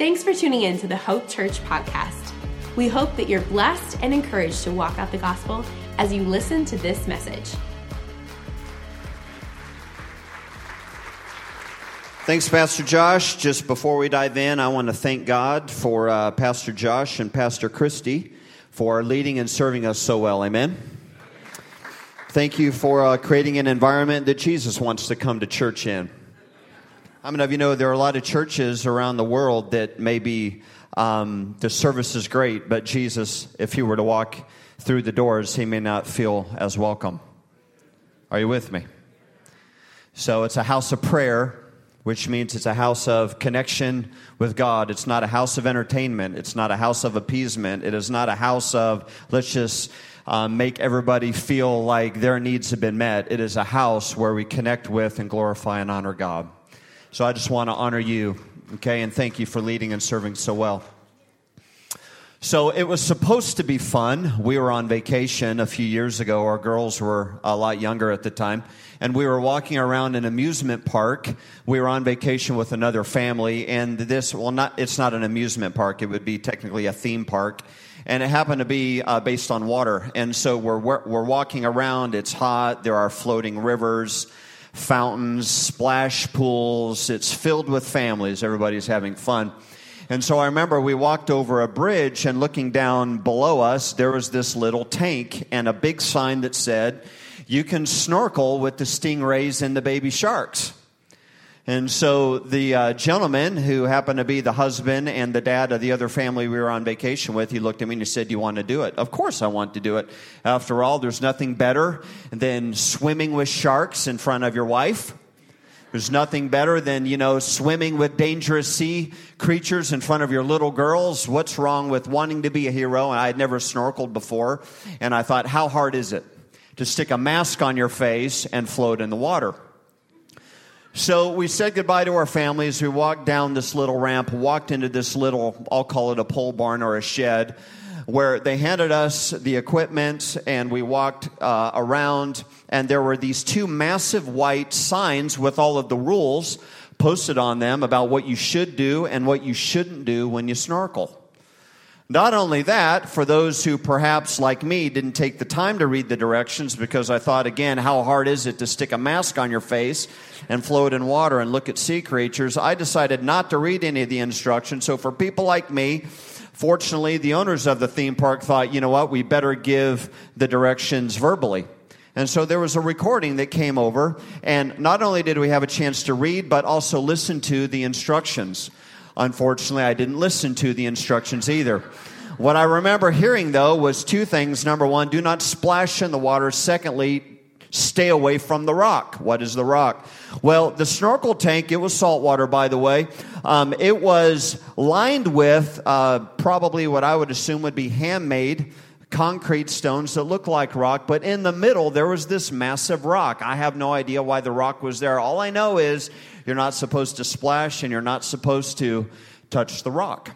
Thanks for tuning in to the Hope Church podcast. We hope that you're blessed and encouraged to walk out the gospel as you listen to this message. Thanks, Pastor Josh. Just before we dive in, I want to thank God for Pastor Josh and Pastor Christy for leading and serving us so well. Amen. Thank you for creating an environment that Jesus wants to come to church in. How many of you know there are a lot of churches around the world that maybe the service is great, but Jesus, if he were to walk through the doors, he may not feel as welcome. Are you with me? So it's a house of prayer, which means it's a house of connection with God. It's not a house of entertainment. It's not a house of appeasement. It is not a house of let's just make everybody feel like their needs have been met. It is a house where we connect with and glorify and honor God. So I just want to honor you, okay, and thank you for leading and serving so well. So it was supposed to be fun. We were on vacation a few years ago. Our girls were a lot younger at the time, and we were walking around an amusement park. We were on vacation with another family, and it's not an amusement park. It would be technically a theme park, and it happened to be based on water. And so we're walking around. It's hot. There are floating rivers, fountains, splash pools. It's filled with families. Everybody's having fun. And so I remember we walked over a bridge, and looking down below us, there was this little tank and a big sign that said, "You can snorkel with the stingrays and the baby sharks." And so the gentleman who happened to be the husband and the dad of the other family we were on vacation with, he looked at me and he said, "Do you want to do it?" Of course I want to do it. After all, there's nothing better than swimming with sharks in front of your wife. There's nothing better than, swimming with dangerous sea creatures in front of your little girls. What's wrong with wanting to be a hero? And I had never snorkeled before. And I thought, how hard is it to stick a mask on your face and float in the water? So we said goodbye to our families. We walked down this little ramp, walked into this little, I'll call it a pole barn or a shed, where they handed us the equipment, and we walked around, and there were these two massive white signs with all of the rules posted on them about what you should do and what you shouldn't do when you snorkel. Not only that, for those who perhaps, like me, didn't take the time to read the directions, because I thought, again, how hard is it to stick a mask on your face and float in water and look at sea creatures? I decided not to read any of the instructions. So for people like me, fortunately, the owners of the theme park thought, you know what, we better give the directions verbally. And so there was a recording that came over, and not only did we have a chance to read, but also listen to the instructions. Unfortunately, I didn't listen to the instructions either. What I remember hearing, though, was two things. Number one, do not splash in the water. Secondly, stay away from the rock. What is the rock? Well, the snorkel tank, it was salt water, by the way. It was lined with probably what I would assume would be handmade concrete stones that looked like rock, but in the middle there was this massive rock. I have no idea why the rock was there. All I know is you're not supposed to splash and you're not supposed to touch the rock.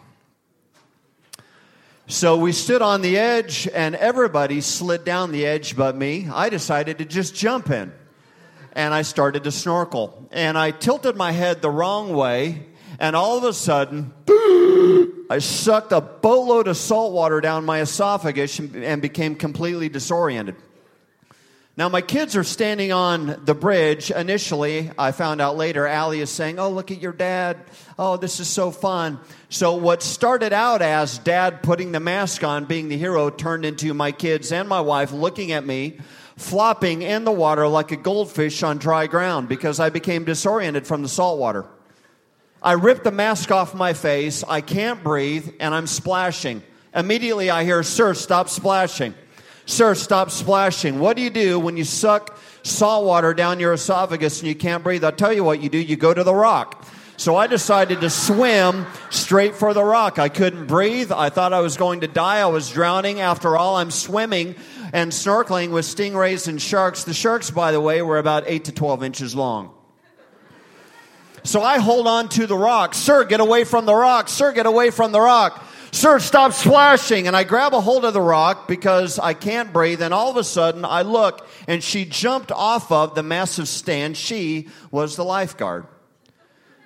So we stood on the edge, and everybody slid down the edge but me. I decided to just jump in, and I started to snorkel. And I tilted my head the wrong way, and all of a sudden, I sucked a boatload of salt water down my esophagus and became completely disoriented. Now, my kids are standing on the bridge. Initially, I found out later, Allie is saying, "Oh, look at your dad. Oh, this is so fun." So what started out as Dad putting the mask on, being the hero, turned into my kids and my wife looking at me, flopping in the water like a goldfish on dry ground, because I became disoriented from the salt water. I ripped the mask off my face. I can't breathe, and I'm splashing. Immediately, I hear, "Sir, stop splashing. Sir, stop splashing." What do you do when you suck salt water down your esophagus and you can't breathe? I'll tell you what you do. You go to the rock. So I decided to swim straight for the rock. I couldn't breathe. I thought I was going to die. I was drowning. After all, I'm swimming and snorkeling with stingrays and sharks. The sharks, by the way, were about 8 to 12 inches long. So I hold on to the rock. "Sir, get away from the rock. Sir, get away from the rock. Sir, stop splashing." And I grab a hold of the rock because I can't breathe. And all of a sudden, I look, and she jumped off of the massive stand. She was the lifeguard.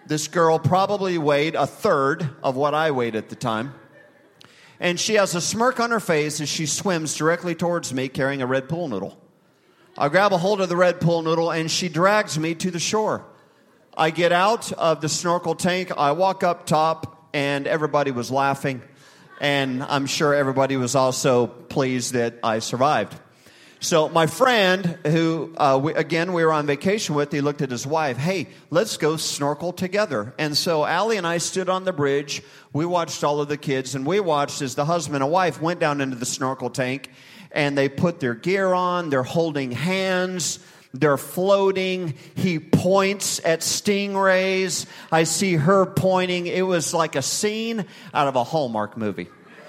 This girl probably weighed a third of what I weighed at the time. And she has a smirk on her face as she swims directly towards me carrying a red pool noodle. I grab a hold of the red pool noodle and she drags me to the shore. I get out of the snorkel tank. I walk up top and everybody was laughing. And I'm sure everybody was also pleased that I survived. So my friend, who, we were on vacation with, he looked at his wife. Hey, let's go snorkel together. And so Allie and I stood on the bridge. We watched all of the kids, and we watched as the husband and wife went down into the snorkel tank, and they put their gear on. They're holding hands. They're floating. He points at stingrays. I see her pointing. It was like a scene out of a Hallmark movie.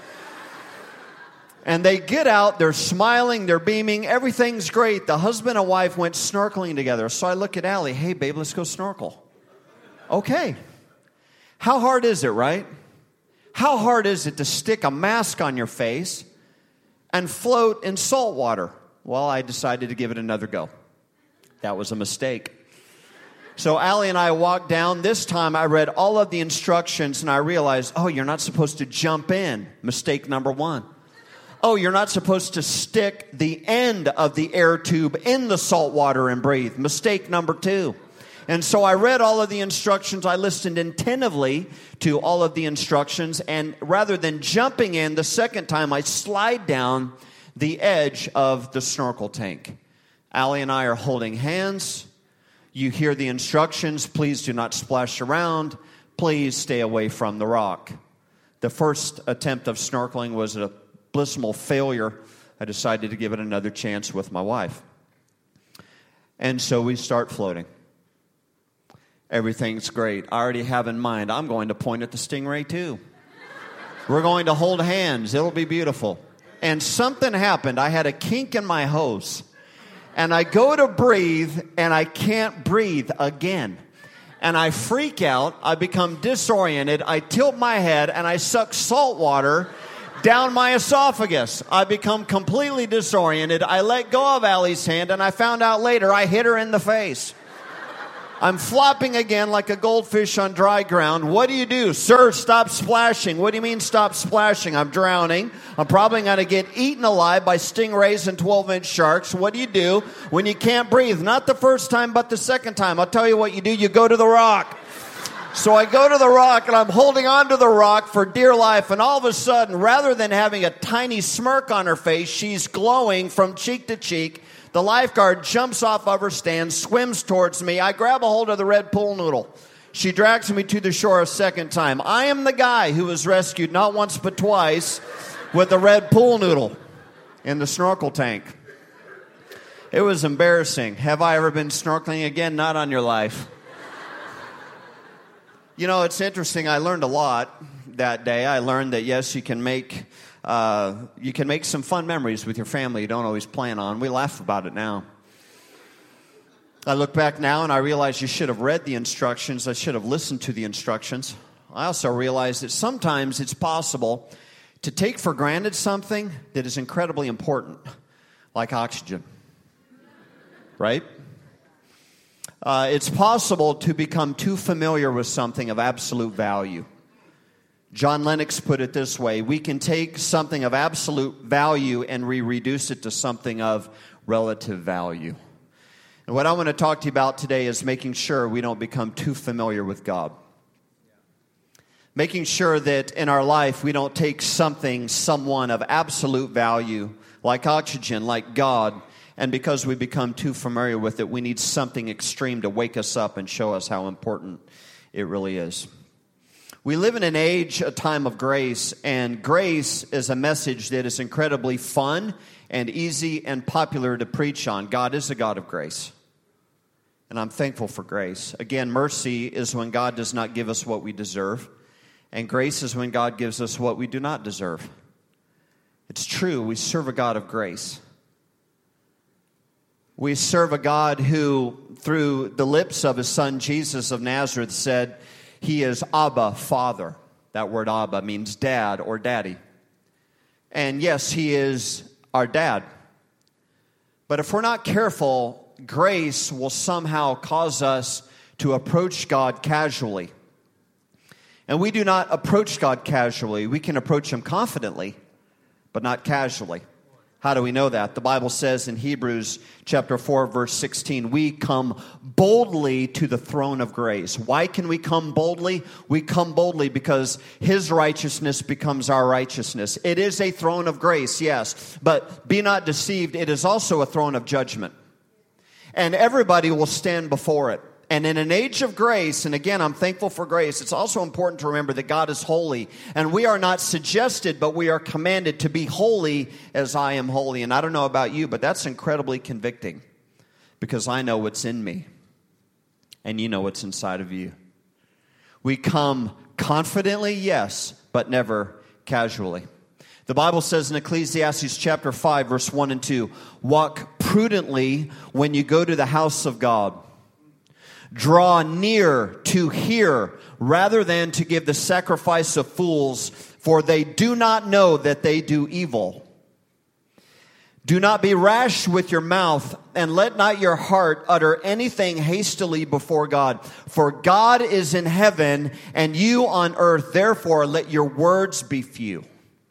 And they get out, they're smiling, they're beaming, everything's great. The husband and wife went snorkeling together. So I look at Allie, hey babe, let's go snorkel. Okay. How hard is it, right? How hard is it to stick a mask on your face and float in salt water? Well, I decided to give it another go. That was a mistake. So Allie and I walked down. This time I read all of the instructions and I realized, oh, you're not supposed to jump in. Mistake number one. Oh, you're not supposed to stick the end of the air tube in the salt water and breathe. Mistake number two. And so I read all of the instructions. I listened attentively to all of the instructions. And rather than jumping in the second time, I slide down the edge of the snorkel tank. Allie and I are holding hands. You hear the instructions. Please do not splash around. Please stay away from the rock. The first attempt of snorkeling was a blissful failure. I decided to give it another chance with my wife. And so we start floating. Everything's great. I already have in mind, I'm going to point at the stingray too. We're going to hold hands. It'll be beautiful. And something happened. I had a kink in my hose. And I go to breathe, and I can't breathe again. And I freak out. I become disoriented. I tilt my head, and I suck salt water down my esophagus. I become completely disoriented. I let go of Allie's hand, and I found out later I hit her in the face. I'm flopping again like a goldfish on dry ground. What do you do? Sir, stop splashing. What do you mean stop splashing? I'm drowning. I'm probably going to get eaten alive by stingrays and 12-inch sharks. What do you do when you can't breathe? Not the first time, but the second time. I'll tell you what you do. You go to the rock. So I go to the rock, and I'm holding on to the rock for dear life, and all of a sudden, rather than having a tiny smirk on her face, she's glowing from cheek to cheek. The lifeguard jumps off of her stand, swims towards me. I grab a hold of the red pool noodle. She drags me to the shore a second time. I am the guy who was rescued not once but twice with the red pool noodle in the snorkel tank. It was embarrassing. Have I ever been snorkeling again? Not on your life. You know, it's interesting. I learned a lot that day. I learned that, yes, you can make some fun memories with your family you don't always plan on. We laugh about it now. I look back now and I realize you should have read the instructions. I should have listened to the instructions. I also realize that sometimes it's possible to take for granted something that is incredibly important, like oxygen. Right? It's possible to become too familiar with something of absolute value. John Lennox put it this way: we can take something of absolute value and reduce it to something of relative value. And what I want to talk to you about today is making sure we don't become too familiar with God. Making sure that in our life we don't take someone of absolute value, like oxygen, like God, and because we become too familiar with it, we need something extreme to wake us up and show us how important it really is. We live in an age, a time of grace, and grace is a message that is incredibly fun and easy and popular to preach on. God is a God of grace, and I'm thankful for grace. Again, mercy is when God does not give us what we deserve, and grace is when God gives us what we do not deserve. It's true, we serve a God of grace. We serve a God who, through the lips of his son Jesus of Nazareth, said he is Abba, Father. That word Abba means dad or daddy. And yes, he is our dad. But if we're not careful, grace will somehow cause us to approach God casually. And we do not approach God casually. We can approach Him confidently, but not casually. How do we know that? The Bible says in Hebrews chapter 4, verse 16, we come boldly to the throne of grace. Why can we come boldly? We come boldly because His righteousness becomes our righteousness. It is a throne of grace, yes, but be not deceived, it is also a throne of judgment. And everybody will stand before it. And in an age of grace, and again, I'm thankful for grace, it's also important to remember that God is holy. And we are not suggested, but we are commanded to be holy as I am holy. And I don't know about you, but that's incredibly convicting because I know what's in me. And you know what's inside of you. We come confidently, yes, but never casually. The Bible says in Ecclesiastes chapter 5, verse 1 and 2, walk prudently when you go to the house of God. Draw near to hear rather than to give the sacrifice of fools, for they do not know that they do evil. Do not be rash with your mouth, and let not your heart utter anything hastily before God. For God is in heaven, and you on earth, therefore let your words be few.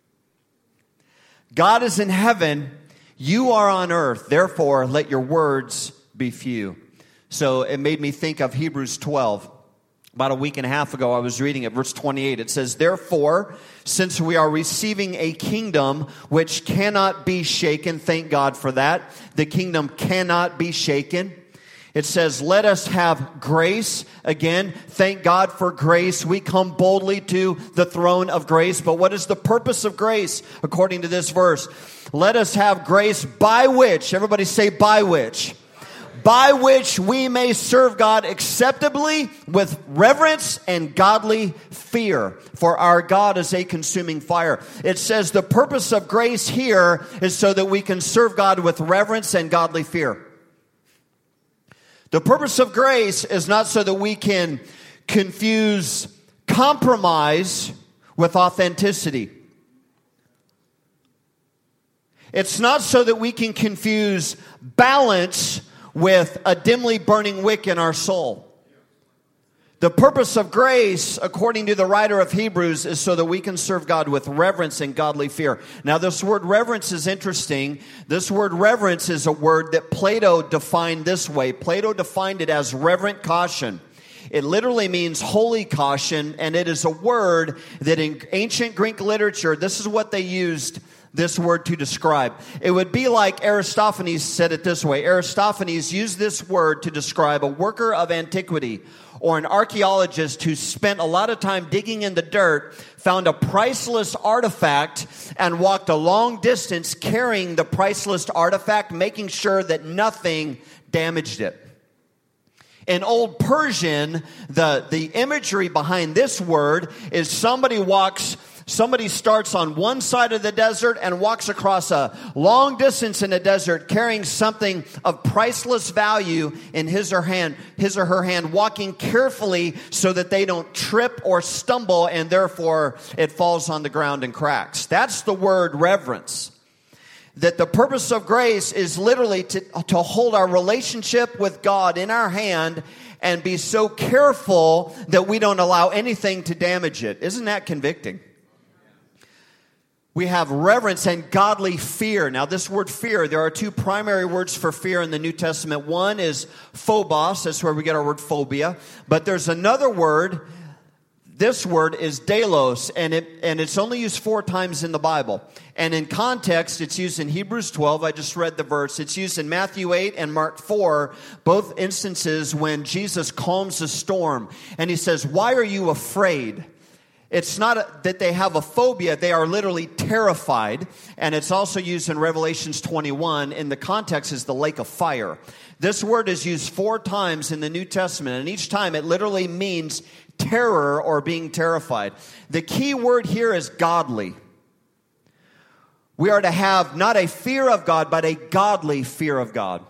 God is in heaven, you are on earth, therefore let your words be few. So it made me think of Hebrews 12. About a week and a half ago, I was reading it, verse 28. It says, therefore, since we are receiving a kingdom which cannot be shaken, thank God for that. The kingdom cannot be shaken. It says, let us have grace. Again, thank God for grace. We come boldly to the throne of grace. But what is the purpose of grace according to this verse? Let us have grace by which, everybody say by which we may serve God acceptably with reverence and godly fear. For our God is a consuming fire. It says the purpose of grace here is so that we can serve God with reverence and godly fear. The purpose of grace is not so that we can confuse compromise with authenticity. It's not so that we can confuse balance with a dimly burning wick in our soul. The purpose of grace, according to the writer of Hebrews, is so that we can serve God with reverence and godly fear. Now, this word reverence is interesting. This word reverence is a word that Plato defined this way. Plato defined it as reverent caution. It literally means holy caution, and it is a word that in ancient Greek literature, this is what they used this word to describe. It would be like Aristophanes said it this way. Aristophanes used this word to describe a worker of antiquity or an archaeologist who spent a lot of time digging in the dirt, found a priceless artifact, and walked a long distance carrying the priceless artifact, making sure that nothing damaged it. In Old Persian, the imagery behind this word is somebody starts on one side of the desert and walks across a long distance in the desert carrying something of priceless value in his or her hand, walking carefully so that they don't trip or stumble and therefore it falls on the ground and cracks. That's the word reverence. That the purpose of grace is literally to hold our relationship with God in our hand and be so careful that we don't allow anything to damage it. Isn't that convicting? We have reverence and godly fear. Now, this word fear, there are two primary words for fear in the New Testament. One is phobos. That's where we get our word phobia. But there's another word. This word is delos, and it's only used 4 times in the Bible. And in context, it's used in Hebrews 12. I just read the verse. It's used in Matthew 8 and Mark 4, both instances when Jesus calms a storm. And he says, why are you afraid? It's not that they have a phobia. They are literally terrified. And it's also used in Revelations 21. In the context is the lake of fire. This word is used 4 times in the New Testament. And each time it literally means terror or being terrified. The key word here is godly. We are to have not a fear of God, but a godly fear of God.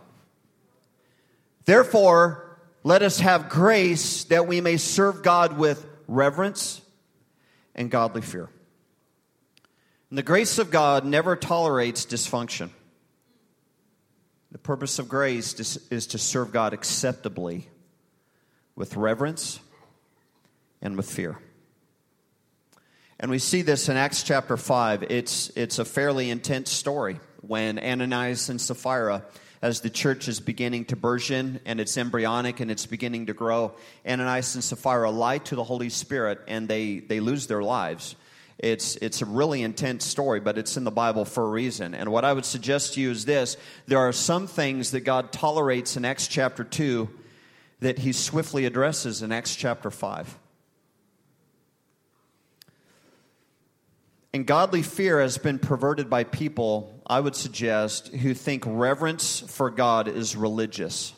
Therefore, let us have grace that we may serve God with reverence and godly fear. And the grace of God never tolerates dysfunction. The purpose of grace is to serve God acceptably with reverence, and with fear. And we see this in Acts chapter 5. It's a fairly intense story when Ananias and Sapphira, as the church is beginning to burgeon and it's embryonic and it's beginning to grow, Ananias and Sapphira lie to the Holy Spirit and they lose their lives. It's a really intense story, but it's in the Bible for a reason. And what I would suggest to you is this: there are some things that God tolerates in Acts chapter 2 that he swiftly addresses in Acts chapter 5. And godly fear has been perverted by people, I would suggest, who think reverence for God is religious.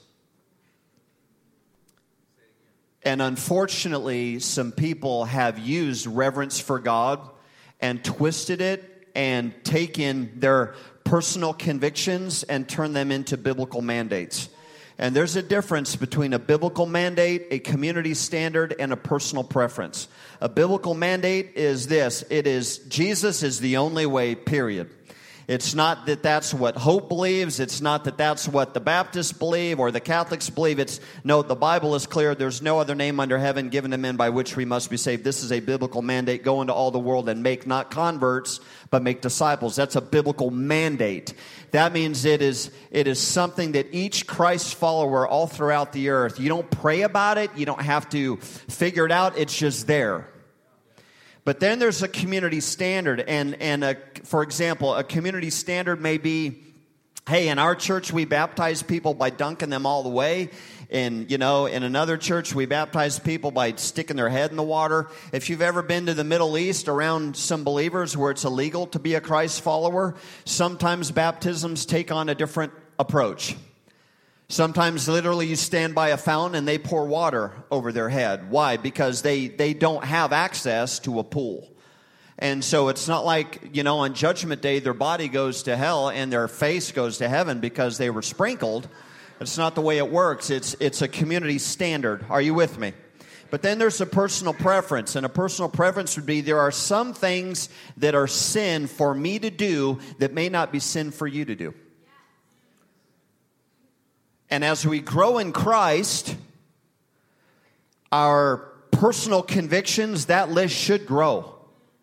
And unfortunately, some people have used reverence for God and twisted it and taken their personal convictions and turned them into biblical mandates. And there's a difference between a biblical mandate, a community standard, and a personal preference. A biblical mandate is this: it is Jesus is the only way, period. It's not that that's what Hope believes. It's not that that's what the Baptists believe or the Catholics believe. No, the Bible is clear. There's no other name under heaven given to men by which we must be saved. This is a biblical mandate. Go into all the world and make not converts, but make disciples. That's a biblical mandate. That means it is something that each Christ follower all throughout the earth, you don't pray about it. You don't have to figure it out. It's just there. But then there's a community standard, and for example, a community standard may be, hey, in our church we baptize people by dunking them all the way. In another church we baptize people by sticking their head in the water. If you've ever been to the Middle East around some believers where it's illegal to be a Christ follower, sometimes baptisms take on a different approach. Sometimes literally you stand by a fountain and they pour water over their head. Why? Because they don't have access to a pool. And so it's not like, on Judgment Day their body goes to hell and their face goes to heaven because they were sprinkled. It's not the way it works. It's a community standard. Are you with me? But then there's a personal preference. And a personal preference would be there are some things that are sin for me to do that may not be sin for you to do. And as we grow in Christ, our personal convictions, that list should grow.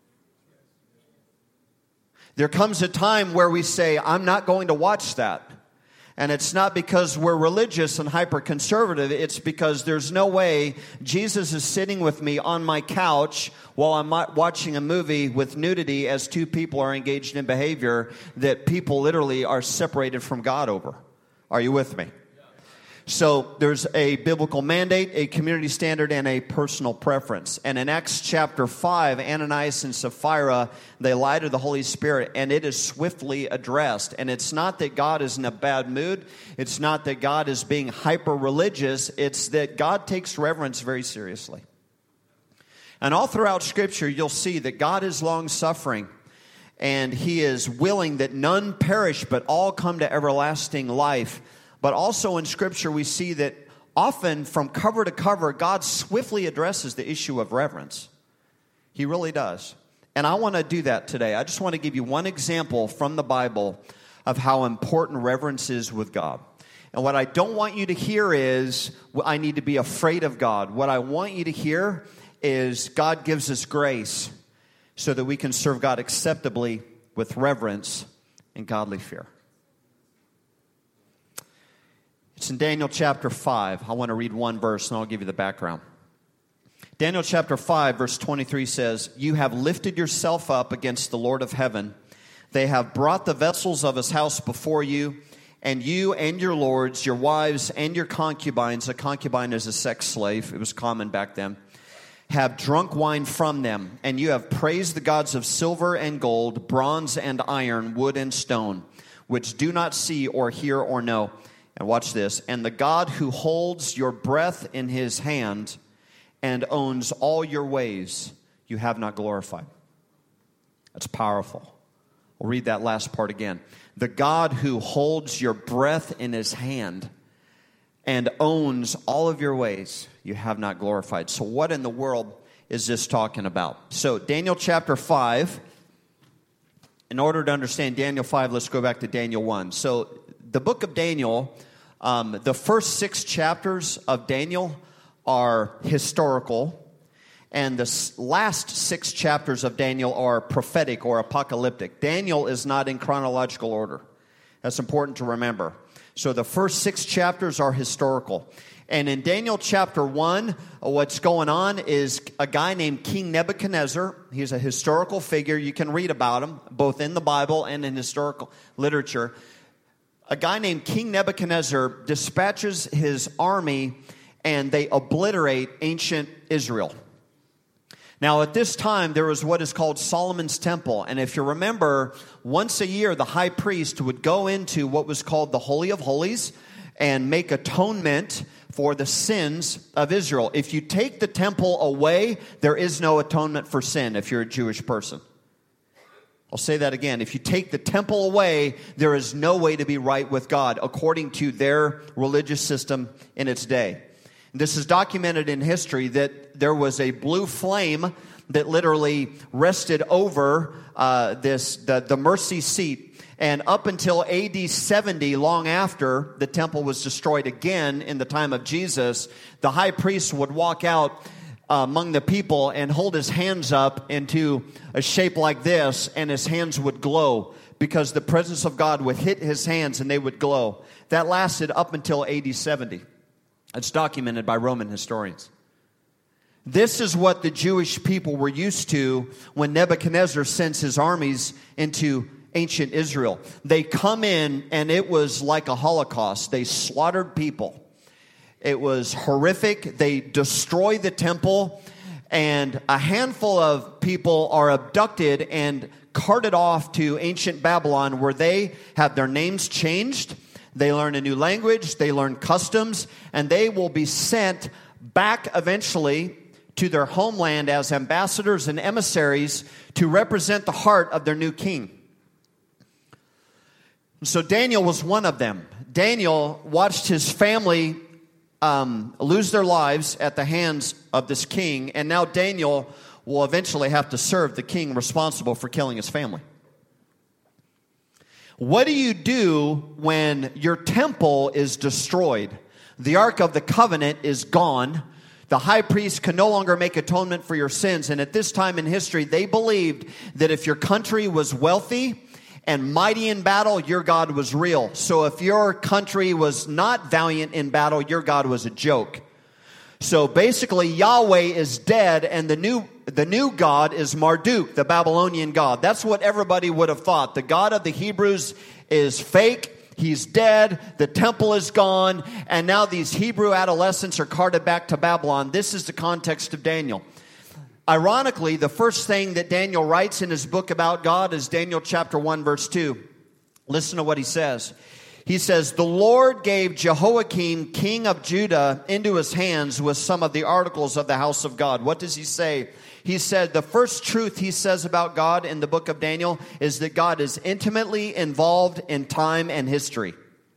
There comes a time where we say, I'm not going to watch that. And it's not because we're religious and hyper-conservative. It's because there's no way Jesus is sitting with me on my couch while I'm watching a movie with nudity as two people are engaged in behavior that people literally are separated from God over. Are you with me? So there's a biblical mandate, a community standard, and a personal preference. And in Acts chapter 5, Ananias and Sapphira, they lie to the Holy Spirit, and it is swiftly addressed. And it's not that God is in a bad mood. It's not that God is being hyper-religious. It's that God takes reverence very seriously. And all throughout Scripture, you'll see that God is long-suffering, and He is willing that none perish, but all come to everlasting life. But also in Scripture, we see that often from cover to cover, God swiftly addresses the issue of reverence. He really does. And I want to do that today. I just want to give you one example from the Bible of how important reverence is with God. And what I don't want you to hear is, I need to be afraid of God. What I want you to hear is God gives us grace so that we can serve God acceptably with reverence and godly fear. It's in Daniel chapter 5. I want to read one verse and I'll give you the background. Daniel chapter 5 verse 23 says, "You have lifted yourself up against the Lord of heaven. They have brought the vessels of his house before you, and you and your lords, your wives and your concubines," a concubine is a sex slave, it was common back then, "have drunk wine from them, and you have praised the gods of silver and gold, bronze and iron, wood and stone, which do not see or hear or know." And watch this. "And the God who holds your breath in his hand and owns all your ways, you have not glorified." That's powerful. We'll read that last part again. "The God who holds your breath in his hand and owns all of your ways, you have not glorified." So what in the world is this talking about? So Daniel chapter 5, in order to understand Daniel 5, let's go back to Daniel 1. So the book of Daniel, the first 6 chapters of Daniel are historical, and the last 6 chapters of Daniel are prophetic or apocalyptic. Daniel is not in chronological order. That's important to remember. So the first 6 chapters are historical. And in Daniel chapter 1, what's going on is a guy named King Nebuchadnezzar. He's a historical figure. You can read about him, both in the Bible and in historical literature. A guy named King Nebuchadnezzar dispatches his army, and they obliterate ancient Israel. Now, at this time, there was what is called Solomon's Temple. And if you remember, once a year, the high priest would go into what was called the Holy of Holies and make atonement for the sins of Israel. If you take the temple away, there is no atonement for sin if you're a Jewish person. I'll say that again. If you take the temple away, there is no way to be right with God according to their religious system in its day. This is documented in history that there was a blue flame that literally rested over the mercy seat. And up until AD 70, long after the temple was destroyed again in the time of Jesus, the high priest would walk out among the people and hold his hands up into a shape like this, and his hands would glow because the presence of God would hit his hands and they would glow. That lasted up until AD 70. It's documented by Roman historians. This is what the Jewish people were used to when Nebuchadnezzar sends his armies into ancient Israel. They come in, and it was like a Holocaust. They slaughtered people. It was horrific. They destroy the temple, and a handful of people are abducted and carted off to ancient Babylon, where they have their names changed. They learn a new language, they learn customs, and they will be sent back eventually to their homeland as ambassadors and emissaries to represent the heart of their new king. So Daniel was one of them. Daniel watched his family lose their lives at the hands of this king, and now Daniel will eventually have to serve the king responsible for killing his family. What do you do when your temple is destroyed? The Ark of the Covenant is gone. The high priest can no longer make atonement for your sins. And at this time in history, they believed that if your country was wealthy and mighty in battle, your God was real. So if your country was not valiant in battle, your God was a joke. So basically, Yahweh is dead, and the new God is Marduk, the Babylonian god. That's what everybody would have thought. The God of the Hebrews is fake. He's dead. The temple is gone. And now these Hebrew adolescents are carted back to Babylon. This is the context of Daniel. Ironically, the first thing that Daniel writes in his book about God is Daniel chapter 1, verse 2. Listen to what he says. He says, "The Lord gave Jehoiakim, king of Judah, into his hands with some of the articles of the house of God." What does he say? He said the first truth he says about God in the book of Daniel is that God is intimately involved in time and history.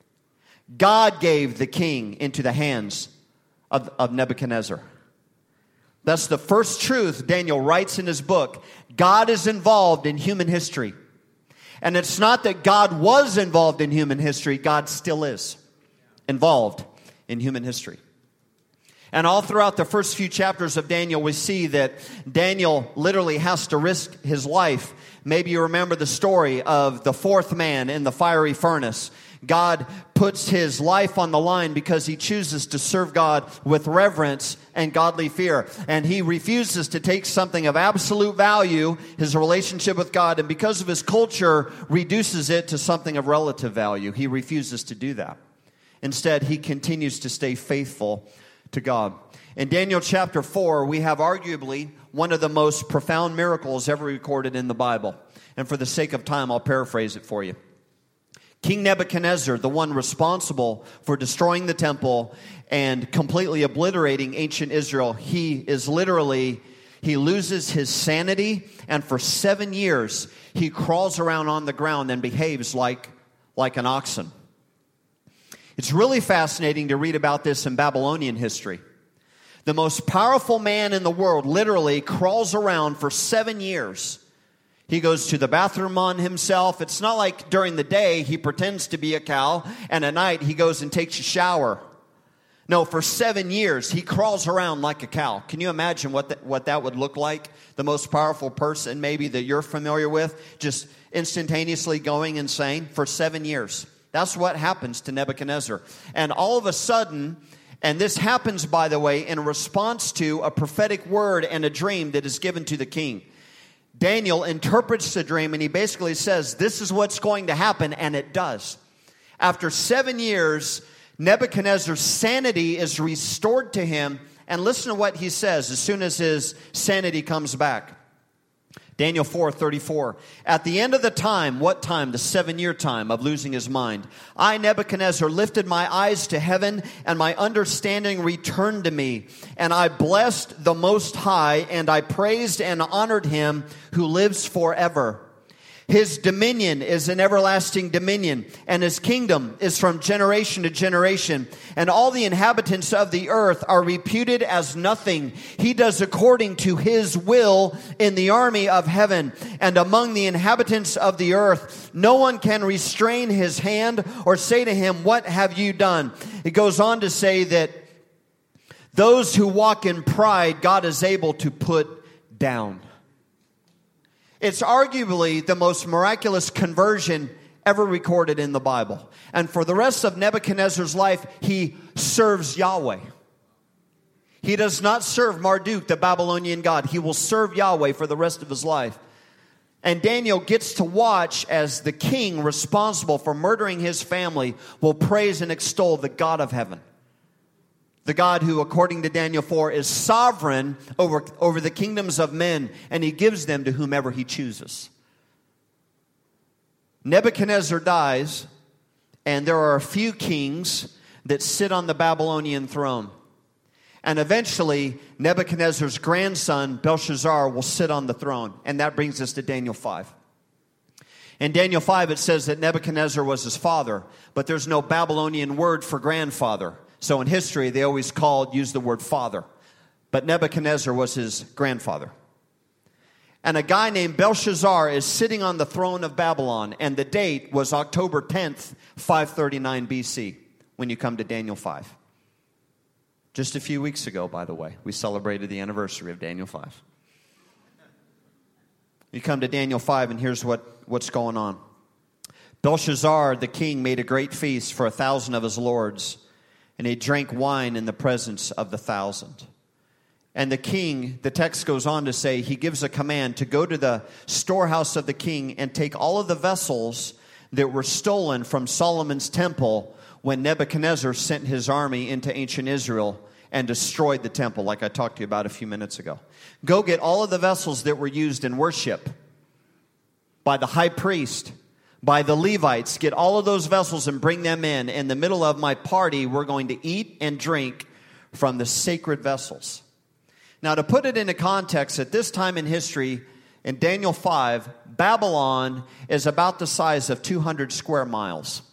God gave the king into the hands of Nebuchadnezzar. That's the first truth Daniel writes in his book. God is involved in human history. And it's not that God was involved in human history. God still is involved in human history. And all throughout the first few chapters of Daniel, we see that Daniel literally has to risk his life. Maybe you remember the story of the fourth man in the fiery furnace. God puts his life on the line because he chooses to serve God with reverence and godly fear. And he refuses to take something of absolute value, his relationship with God, and because of his culture, reduces it to something of relative value. He refuses to do that. Instead, he continues to stay faithful to God. In Daniel chapter 4, we have arguably one of the most profound miracles ever recorded in the Bible. And for the sake of time, I'll paraphrase it for you. King Nebuchadnezzar, the one responsible for destroying the temple and completely obliterating ancient Israel, he loses his sanity, and for 7 years, he crawls around on the ground and behaves like an oxen. It's really fascinating to read about this in Babylonian history. The most powerful man in the world literally crawls around for 7 years. He goes to the bathroom on himself. It's not like during the day he pretends to be a cow, and at night he goes and takes a shower. No, for 7 years, he crawls around like a cow. Can you imagine what that would look like? The most powerful person maybe that you're familiar with, just instantaneously going insane for 7 years. That's what happens to Nebuchadnezzar. And all of a sudden, and this happens, by the way, in response to a prophetic word and a dream that is given to the king. Daniel interprets the dream, and he basically says, this is what's going to happen, and it does. After 7 years, Nebuchadnezzar's sanity is restored to him. And listen to what he says as soon as his sanity comes back. Daniel 4:34. At the end of the time, what time? The 7-year time of losing his mind. I, Nebuchadnezzar, lifted my eyes to heaven, and my understanding returned to me. And I blessed the Most High, and I praised and honored him who lives forever. His dominion is an everlasting dominion, and his kingdom is from generation to generation. And all the inhabitants of the earth are reputed as nothing. He does according to his will in the army of heaven. And among the inhabitants of the earth, no one can restrain his hand or say to him, what have you done? It goes on to say that those who walk in pride, God is able to put down. It's arguably the most miraculous conversion ever recorded in the Bible. And for the rest of Nebuchadnezzar's life, he serves Yahweh. He does not serve Marduk, the Babylonian god. He will serve Yahweh for the rest of his life. And Daniel gets to watch as the king responsible for murdering his family will praise and extol the God of heaven. The God who, according to Daniel 4, is sovereign over the kingdoms of men, and he gives them to whomever he chooses. Nebuchadnezzar dies, and there are a few kings that sit on the Babylonian throne. And eventually, Nebuchadnezzar's grandson, Belshazzar, will sit on the throne. And that brings us to Daniel 5. In Daniel 5, it says that Nebuchadnezzar was his father, but there's no Babylonian word for grandfather. So in history, they always use the word father. But Nebuchadnezzar was his grandfather. And a guy named Belshazzar is sitting on the throne of Babylon. And the date was October 10th, 539 BC, when you come to Daniel 5. Just a few weeks ago, by the way, we celebrated the anniversary of Daniel 5. You come to Daniel 5, and here's what's going on. Belshazzar, the king, made a great feast for 1,000 of his lords. And he drank wine in the presence of the 1,000. And the king, the text goes on to say, he gives a command to go to the storehouse of the king and take all of the vessels that were stolen from Solomon's temple when Nebuchadnezzar sent his army into ancient Israel and destroyed the temple, like I talked to you about a few minutes ago. Go get all of the vessels that were used in worship by the high priest, by the Levites. Get all of those vessels and bring them in. In the middle of my party, we're going to eat and drink from the sacred vessels. Now, to put it into context, at this time in history, in Daniel 5, Babylon is about the size of 200 square miles.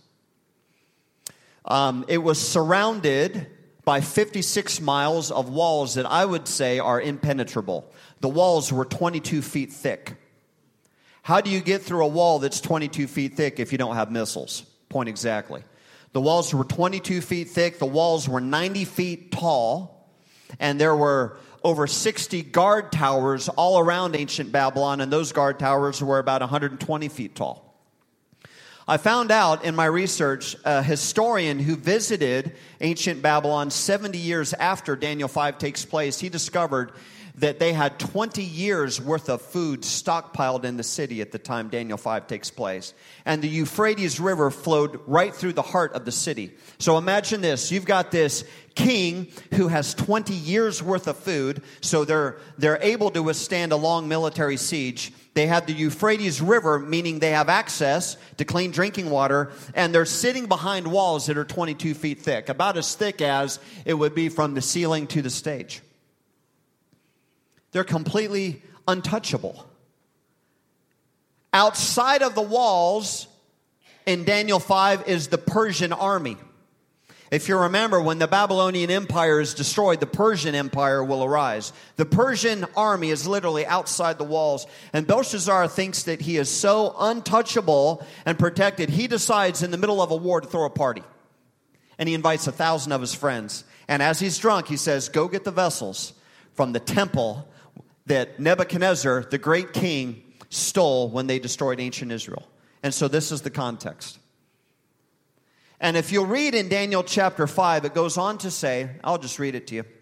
It was surrounded by 56 miles of walls that I would say are impenetrable. The walls were 22 feet thick. How do you get through a wall that's 22 feet thick if you don't have missiles? Point exactly. The walls were 22 feet thick. The walls were 90 feet tall. And there were over 60 guard towers all around ancient Babylon. And those guard towers were about 120 feet tall. I found out in my research, a historian who visited ancient Babylon 70 years after Daniel 5 takes place, he discovered that they had 20 years worth of food stockpiled in the city at the time Daniel 5 takes place. And the Euphrates River flowed right through the heart of the city. So imagine this. You've got this king who has 20 years worth of food, so they're able to withstand a long military siege. They have the Euphrates River, meaning they have access to clean drinking water, and they're sitting behind walls that are 22 feet thick, about as thick as it would be from the ceiling to the stage. They're completely untouchable. Outside of the walls in Daniel 5 is the Persian army. If you remember, when the Babylonian Empire is destroyed, the Persian Empire will arise. The Persian army is literally outside the walls. And Belshazzar thinks that he is so untouchable and protected, he decides in the middle of a war to throw a party. And he invites 1,000 of his friends. And as he's drunk, he says, go get the vessels from the temple that Nebuchadnezzar, the great king, stole when they destroyed ancient Israel. And so this is the context. And if you'll read in Daniel chapter 5, it goes on to say, I'll just read it to you.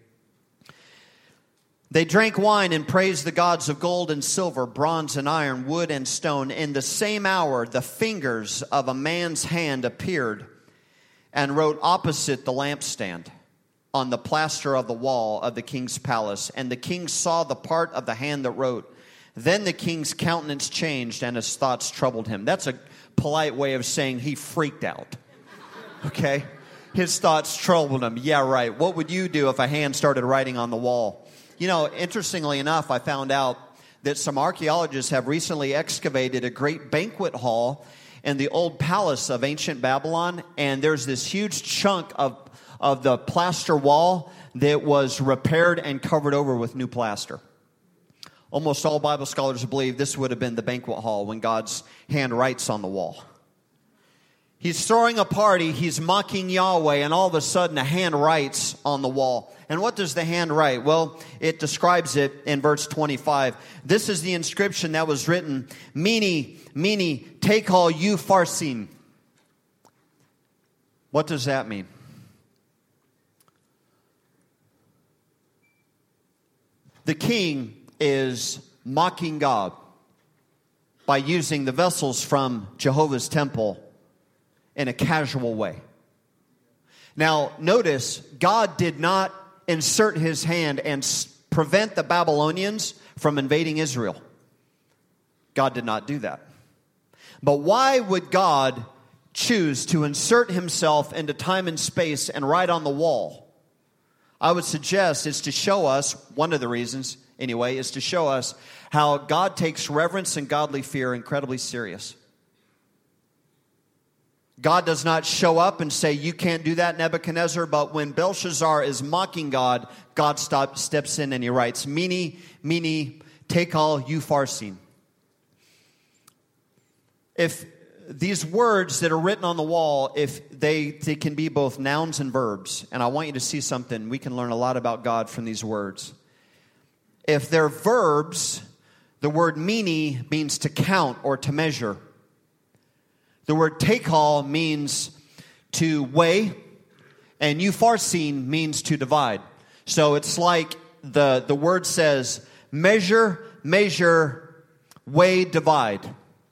They drank wine and praised the gods of gold and silver, bronze and iron, wood and stone. In the same hour, the fingers of a man's hand appeared and wrote opposite the lampstand on the plaster of the wall of the king's palace. And the king saw the part of the hand that wrote. Then the king's countenance changed and his thoughts troubled him. That's a polite way of saying he freaked out. Okay? His thoughts troubled him. Yeah, right. What would you do if a hand started writing on the wall? You know, interestingly enough, I found out that some archaeologists have recently excavated a great banquet hall in the old palace of ancient Babylon, and there's this huge chunk of the plaster wall that was repaired and covered over with new plaster. Almost all Bible scholars believe this would have been the banquet hall when God's hand writes on the wall. He's throwing a party, he's mocking Yahweh, and all of a sudden a hand writes on the wall. And what does the hand write? Well, it describes it in verse 25. This is the inscription that was written, Mene, Tekel Upharsin. What does that mean? The king is mocking God by using the vessels from Jehovah's temple in a casual way. Now, notice, God did not insert his hand and prevent the Babylonians from invading Israel. God did not do that. But why would God choose to insert himself into time and space and write on the wall? I would suggest it's to show us, one of the reasons anyway, is to show us how God takes reverence and godly fear incredibly serious. God does not show up and say, you can't do that, Nebuchadnezzar. But when Belshazzar is mocking God, God steps in and he writes, Mene, Tekel Upharsin. If these words that are written on the wall, if they can be both nouns and verbs. And I want you to see something. We can learn a lot about God from these words. If they're verbs, the word mene means to count or to measure. The word tekel means to weigh, and upharsin means to divide. So it's like the word says, measure, weigh, divide.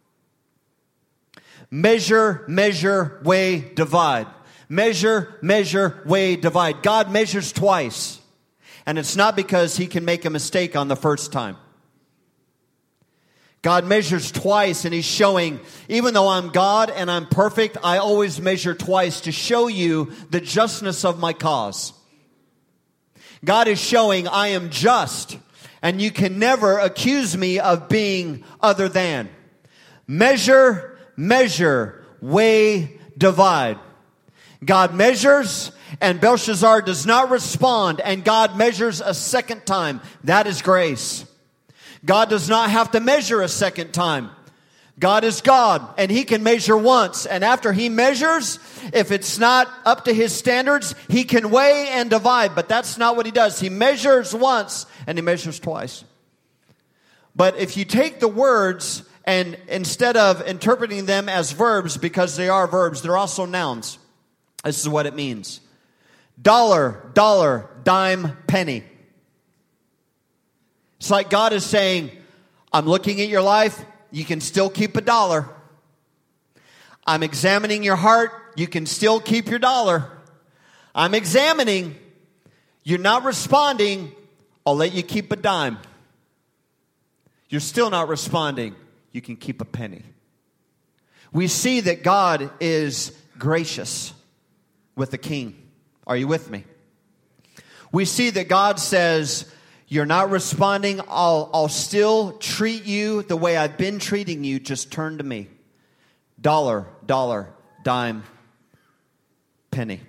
Measure, weigh, divide. Measure, weigh, divide. God measures twice. And it's not because he can make a mistake on the first time. God measures twice, and he's showing, even though I'm God and I'm perfect, I always measure twice to show you the justness of my cause. God is showing I am just, and you can never accuse me of being other than. Measure, weigh, divide. God measures, and Belshazzar does not respond, and God measures a second time. That is grace. God does not have to measure a second time. God is God, and he can measure once. And after he measures, if it's not up to his standards, he can weigh and divide. But that's not what he does. He measures once, and he measures twice. But if you take the words, and instead of interpreting them as verbs, because they are verbs, they're also nouns. This is what it means. Dollar, dime, penny. It's like God is saying, I'm looking at your life, you can still keep $1. I'm examining your heart, you can still keep your $1. I'm examining, you're not responding, I'll let you keep a dime. You're still not responding, you can keep a penny. We see that God is gracious with the king. Are you with me? We see that God says, you're not responding, I'll still treat you the way I've been treating you. Just turn to me. Dollar, dime, penny.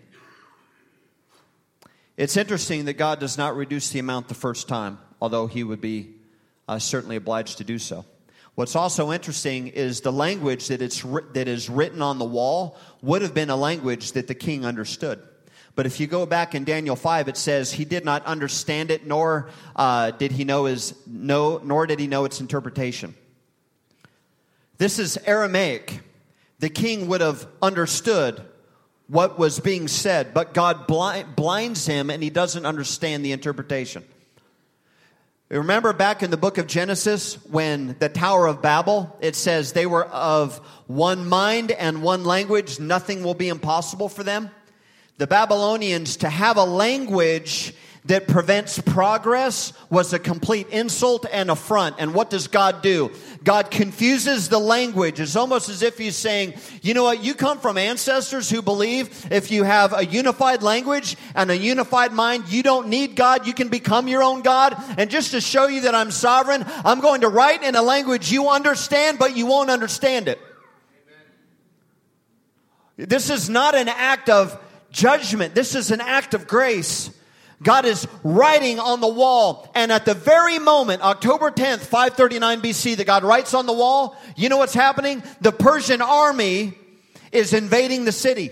It's interesting that God does not reduce the amount the first time, although he would be certainly obliged to do so. What's also interesting is the language that is written on the wall would have been a language that the king understood. But if you go back in Daniel 5, it says he did not understand it, nor did he know its interpretation. This is Aramaic. The king would have understood what was being said, but God blinds him and he doesn't understand the interpretation. Remember back in the book of Genesis when the Tower of Babel, it says they were of one mind and one language, nothing will be impossible for them. The Babylonians, to have a language that prevents progress was a complete insult and affront. And what does God do? God confuses the language. It's almost as if he's saying, you know what, you come from ancestors who believe if you have a unified language and a unified mind, you don't need God. You can become your own God. And just to show you that I'm sovereign, I'm going to write in a language you understand, but you won't understand it. Amen. This is not an act of judgment. This is an act of grace. God is writing on the wall. And at the very moment, October 10th, 539 BC, that God writes on the wall, you know what's happening? The Persian army is invading the city.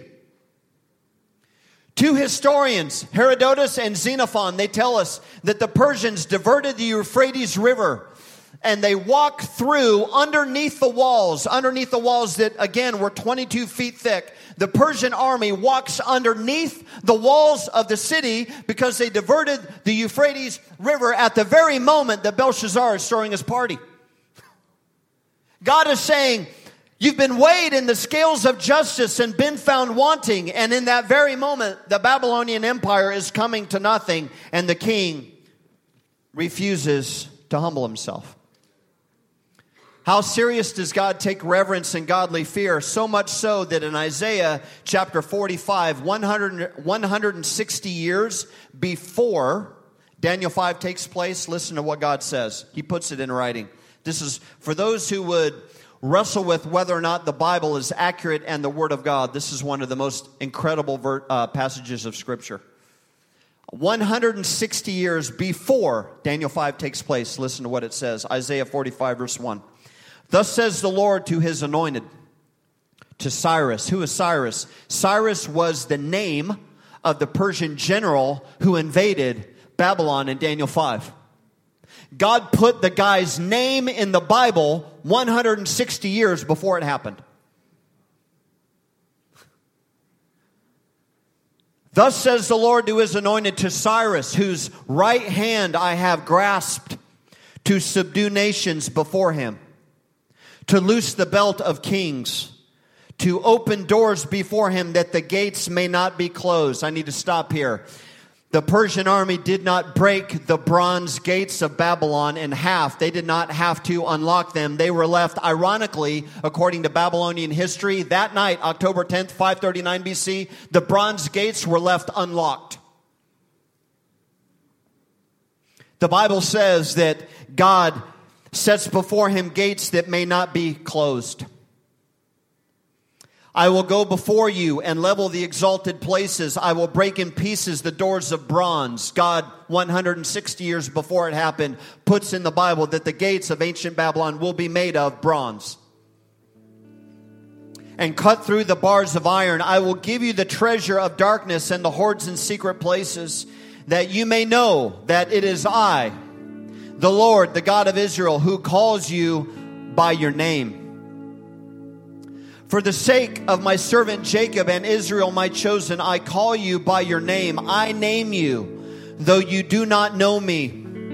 Two historians, Herodotus and Xenophon, they tell us that the Persians diverted the Euphrates River and they walked through underneath the walls that, again, were 22 feet thick. The Persian army walks underneath the walls of the city because they diverted the Euphrates River at the very moment that Belshazzar is throwing his party. God is saying, you've been weighed in the scales of justice and been found wanting. And in that very moment, the Babylonian Empire is coming to nothing and the king refuses to humble himself. How serious does God take reverence and godly fear? So much so that in Isaiah chapter 45, 160 years before Daniel 5 takes place, listen to what God says. He puts it in writing. This is for those who would wrestle with whether or not the Bible is accurate and the Word of God. This is one of the most incredible passages of Scripture. 160 years before Daniel 5 takes place, listen to what it says. Isaiah 45 verse 1. Thus says the Lord to his anointed, to Cyrus. Who is Cyrus? Cyrus was the name of the Persian general who invaded Babylon in Daniel 5. God put the guy's name in the Bible 160 years before it happened. Thus says the Lord to his anointed, to Cyrus, whose right hand I have grasped, to subdue nations before him, to loose the belt of kings, to open doors before him that the gates may not be closed. I need to stop here. The Persian army did not break the bronze gates of Babylon in half. They did not have to unlock them. They were left, ironically, according to Babylonian history, that night, October 10th, 539 BC, the bronze gates were left unlocked. The Bible says that God sets before him gates that may not be closed. I will go before you and level the exalted places. I will break in pieces the doors of bronze. God, 160 years before it happened, puts in the Bible that the gates of ancient Babylon will be made of bronze. And cut through the bars of iron. I will give you the treasure of darkness and the hoards in secret places, that you may know that it is I, the Lord, the God of Israel, who calls you by your name. For the sake of my servant Jacob and Israel, my chosen, I call you by your name. I name you, though you do not know me.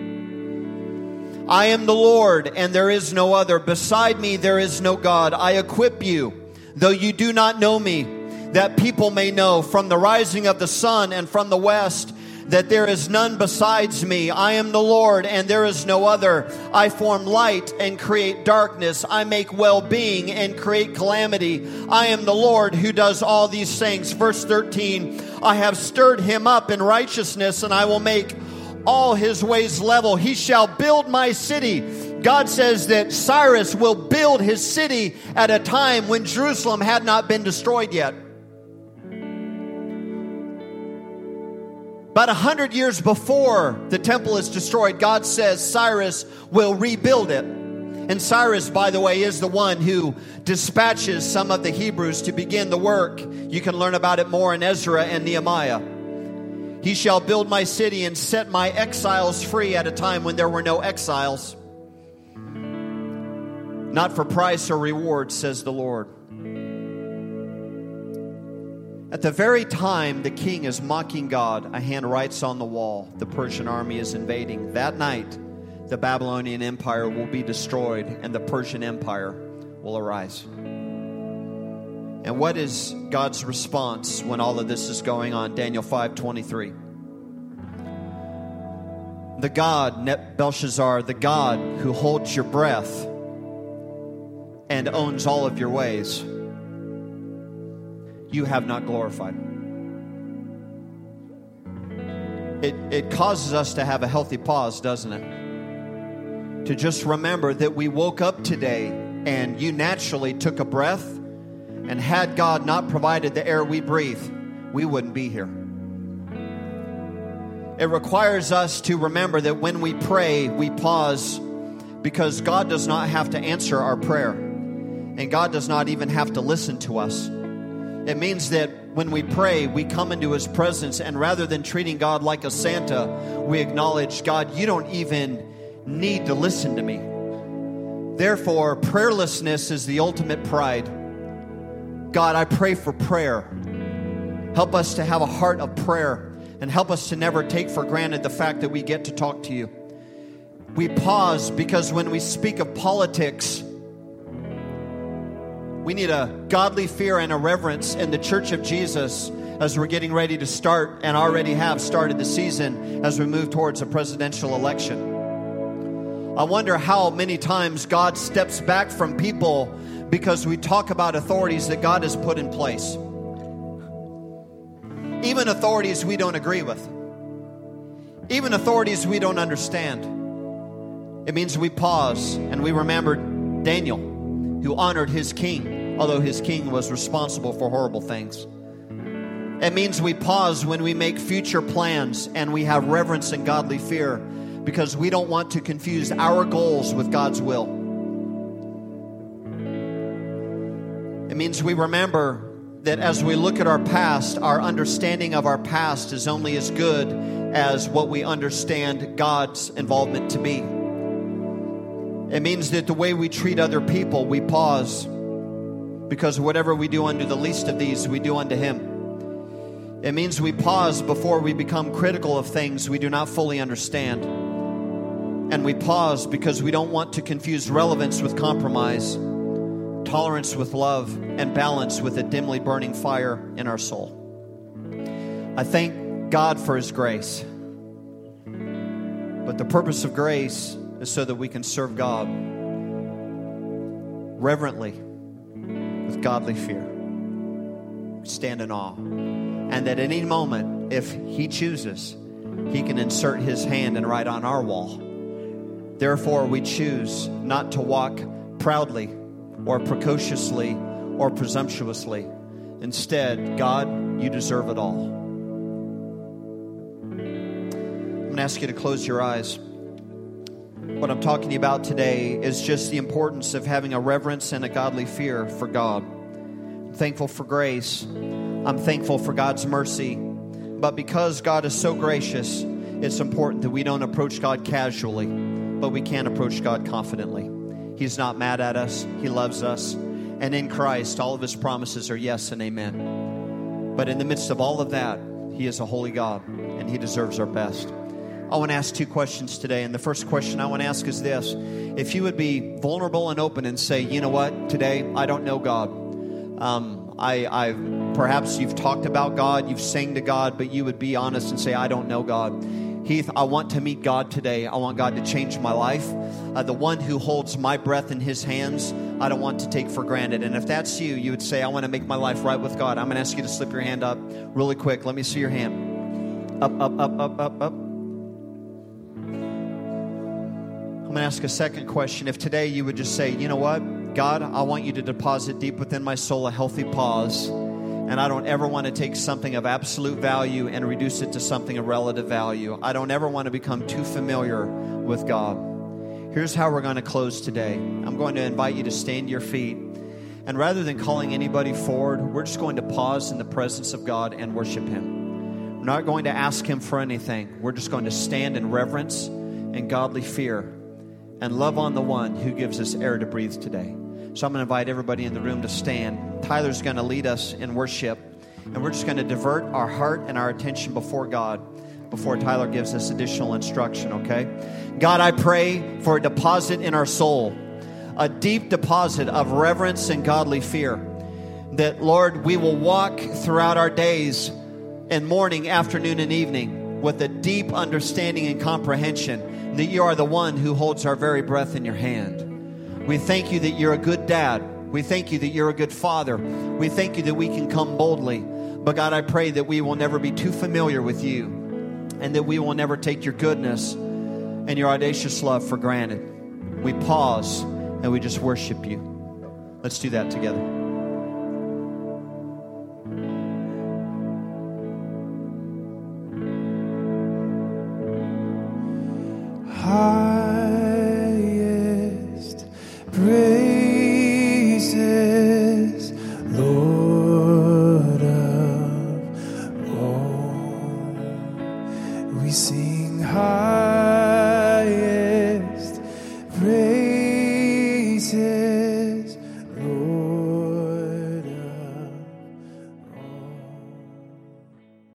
I am the Lord, and there is no other. Beside me, there is no God. I equip you, though you do not know me, that people may know from the rising of the sun and from the west that there is none besides me. I am the Lord, and there is no other. I form light and create darkness. I make well-being and create calamity. I am the Lord who does all these things. Verse 13, I have stirred him up in righteousness, and I will make all his ways level. He shall build my city. God says that Cyrus will build his city at a time when Jerusalem had not been destroyed yet. About 100 years before the temple is destroyed, God says Cyrus will rebuild it. And Cyrus, by the way, is the one who dispatches some of the Hebrews to begin the work. You can learn about it more in Ezra and Nehemiah. He shall build my city and set my exiles free at a time when there were no exiles. Not for price or reward, says the Lord. At the very time the king is mocking God, a hand writes on the wall, the Persian army is invading. That night, the Babylonian Empire will be destroyed and the Persian Empire will arise. And what is God's response when all of this is going on? Daniel 5:23. The God, Belshazzar, the God who holds your breath and owns all of your ways, you have not glorified. It causes us to have a healthy pause, doesn't it? To just remember that we woke up today and you naturally took a breath, and had God not provided the air we breathe, we wouldn't be here. It requires us to remember that when we pray, we pause, because God does not have to answer our prayer, and God does not even have to listen to us. It means that when we pray, we come into His presence, and rather than treating God like a Santa, we acknowledge, God, you don't even need to listen to me. Therefore, prayerlessness is the ultimate pride. God, I pray for prayer. Help us to have a heart of prayer, and help us to never take for granted the fact that we get to talk to you. We pause because when we speak of politics, we need a godly fear and a reverence in the Church of Jesus as we're getting ready to start, and already have started, the season as we move towards a presidential election. I wonder how many times God steps back from people because we talk about authorities that God has put in place. Even authorities we don't agree with. Even authorities we don't understand. It means we pause and we remember Daniel, who honored his king, although his king was responsible for horrible things. It means we pause when we make future plans and we have reverence and godly fear, because we don't want to confuse our goals with God's will. It means we remember that as we look at our past, our understanding of our past is only as good as what we understand God's involvement to be. It means that the way we treat other people, we pause, because whatever we do unto the least of these, we do unto Him. It means we pause before we become critical of things we do not fully understand. And we pause because we don't want to confuse relevance with compromise, tolerance with love, and balance with a dimly burning fire in our soul. I thank God for His grace. But the purpose of grace is so that we can serve God reverently with godly fear. Stand in awe. And that at any moment, if He chooses, He can insert His hand and write on our wall. Therefore, we choose not to walk proudly or precociously or presumptuously. Instead, God, you deserve it all. I'm going to ask you to close your eyes. What I'm talking to you about today is just the importance of having a reverence and a godly fear for God. I'm thankful for grace. I'm thankful for God's mercy. But because God is so gracious, it's important that we don't approach God casually, but we can approach God confidently. He's not mad at us. He loves us. And in Christ, all of His promises are yes and amen. But in the midst of all of that, He is a holy God, and He deserves our best. I want to ask two questions today. And the first question I want to ask is this. If you would be vulnerable and open and say, you know what, today I don't know God. Perhaps you've talked about God, you've sang to God, but you would be honest and say, I don't know God. Heath, I want to meet God today. I want God to change my life. The one who holds my breath in His hands, I don't want to take for granted. And if that's you, you would say, I want to make my life right with God. I'm going to ask you to slip your hand up really quick. Let me see your hand. Up, up, up, up, up, up. I'm going to ask a second question. If today you would just say, you know what, God, I want you to deposit deep within my soul a healthy pause. And I don't ever want to take something of absolute value and reduce it to something of relative value. I don't ever want to become too familiar with God. Here's how we're going to close today. I'm going to invite you to stand to your feet. And rather than calling anybody forward, we're just going to pause in the presence of God and worship Him. We're not going to ask Him for anything. We're just going to stand in reverence and godly fear and love on the one who gives us air to breathe today. So I'm going to invite everybody in the room to stand. Tyler's going to lead us in worship, and we're just going to divert our heart and our attention before God before Tyler gives us additional instruction, okay? God, I pray for a deposit in our soul, a deep deposit of reverence and godly fear, that, Lord, we will walk throughout our days and morning, afternoon, and evening with a deep understanding and comprehension that you are the one who holds our very breath in your hand. We thank you that you're a good dad. We thank you that you're a good father. We thank you that we can come boldly. But God, I pray that we will never be too familiar with you, and that we will never take your goodness and your audacious love for granted. We pause and we just worship you. Let's do that together. Highest praise.